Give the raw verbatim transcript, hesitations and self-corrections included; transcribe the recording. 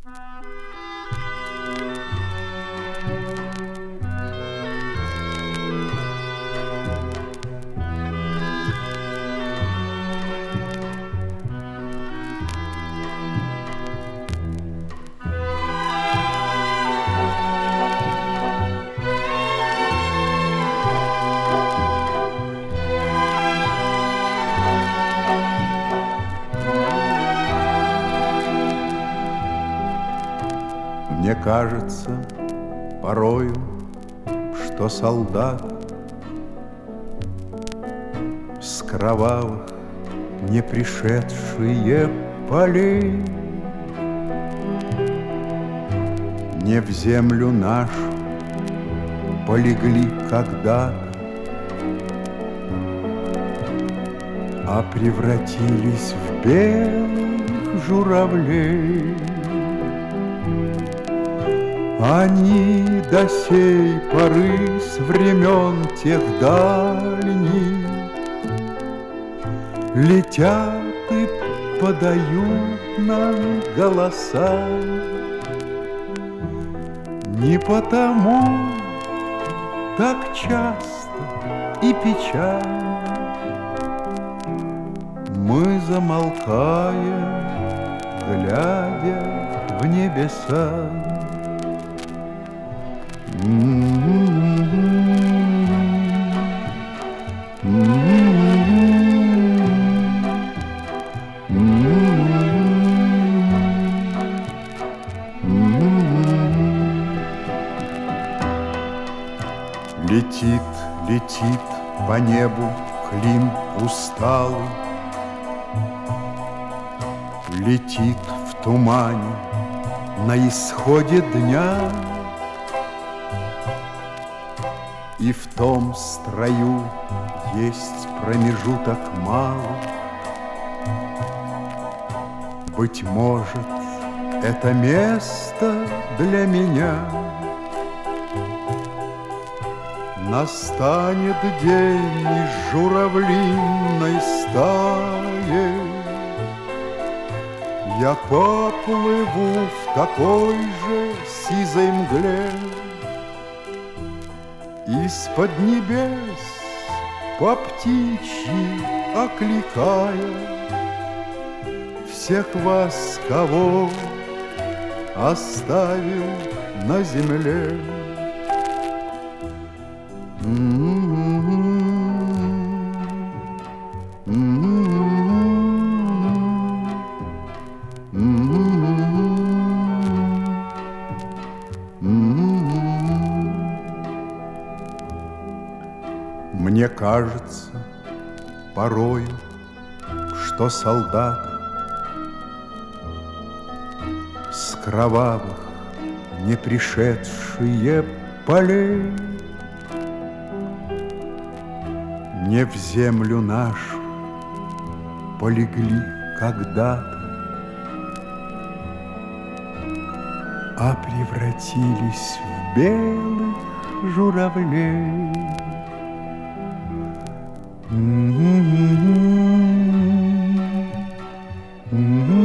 Мне кажется порою, что солдат с кровавых не пришедшие полей не в землю нашу полегли когда-то, а превратились в белых журавлей. Они до сей поры с времен тех дальних летят и подают нам голоса. Не потому так часто и печально мы замолкаем, глядя в небеса. Летит, летит по небу Клим усталый, летит в тумане на исходе дня. И в том строю есть промежуток малый. Быть может, это место для меня. Настанет день из журавлиной стаи, я поплыву в такой же сизой мгле. Из-под небес по птичьи окликая всех вас, кого оставил на земле. Мне кажется порою, что солдаты с кровавых не пришедшие полей не в землю нашу полегли когда-то, а превратились в белых журавлей. Mm-hmm. Mm-hmm.